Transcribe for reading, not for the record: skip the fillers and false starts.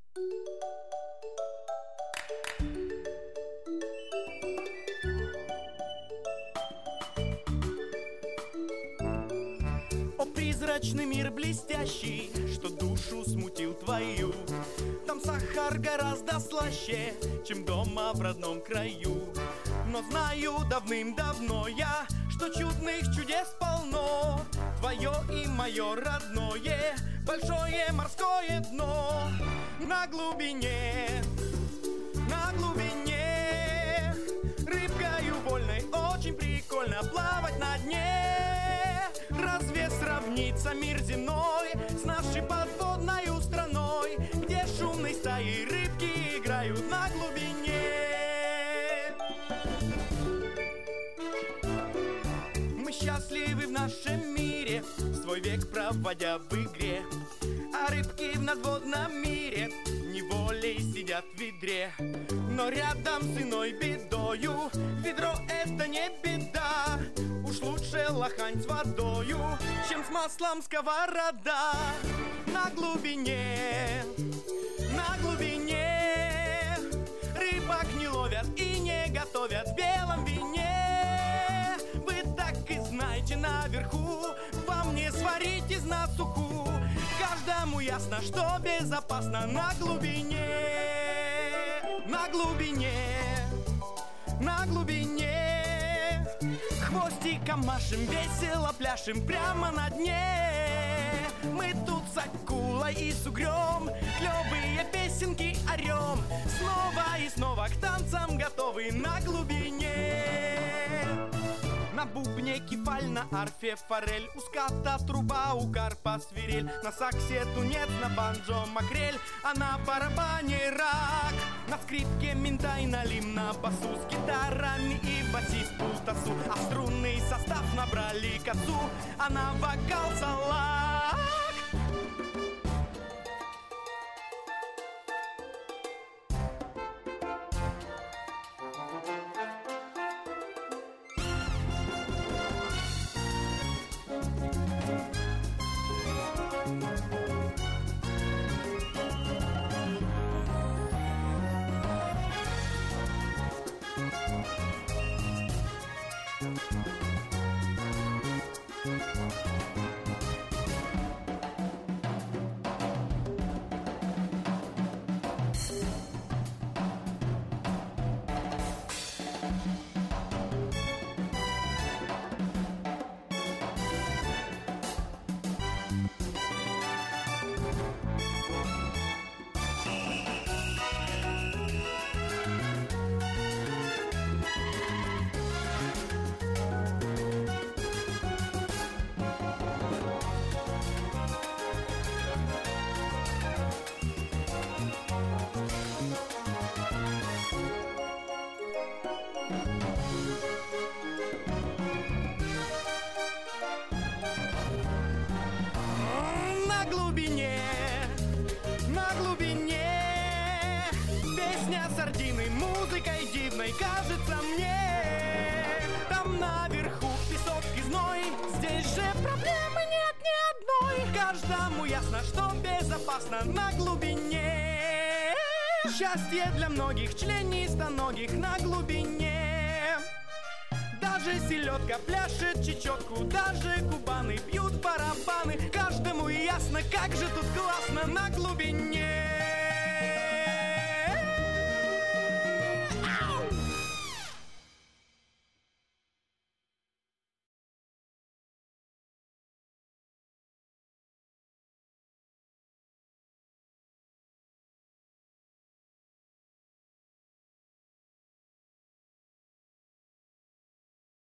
О, призрачный мир блестящий, что душу смутил твою. Там сахар гораздо слаще, чем дома в родном краю. Но знаю давным-давно я, что чудных чудес полно. Твое и мое родное большое морское дно. На глубине рыбкою вольной очень прикольно плавать на дне. Разве сравнится мир земной с нашей подводной страной, где шумной стаей рыбки играют на глубине? Мы счастливы в нашем мире, свой век проводя в игре. А рыбки в надводном мире неволей сидят в ведре. Но рядом с иной бедою ведро это не беда. Уж лучше лохань с водою, чем с маслом сковорода. На глубине рыбак не ловят и не готовят в белом вине. Вы так и знаете наверху, вам не сварить из нас уху. Каждому ясно, что безопасно на глубине. Хвостиком машем, весело пляшем прямо на дне. Мы тут с акулой и с угрём клёвые песенки орём. Снова и снова к танцам готовы на глубине. На бубне кефаль, на арфе форель, у ската труба, у карпа свирель, на саксе тунец, на банджо макрель, а на барабане рак. На скрипке минтай, налим на басу, с гитарами и басист пустосу. А струнный состав набрали к отцу, а на вокал салак. На глубине песня сардины музыкой дивной кажется мне. Там наверху песок и зной, здесь же проблемы нет ни одной. Каждому ясно, что безопасно на глубине. Счастье для многих членистоногих на глубине. Даже селедка пляшет чечетку, даже кубаны бьют барабаны. Каждому ясно, как же тут классно на глубине.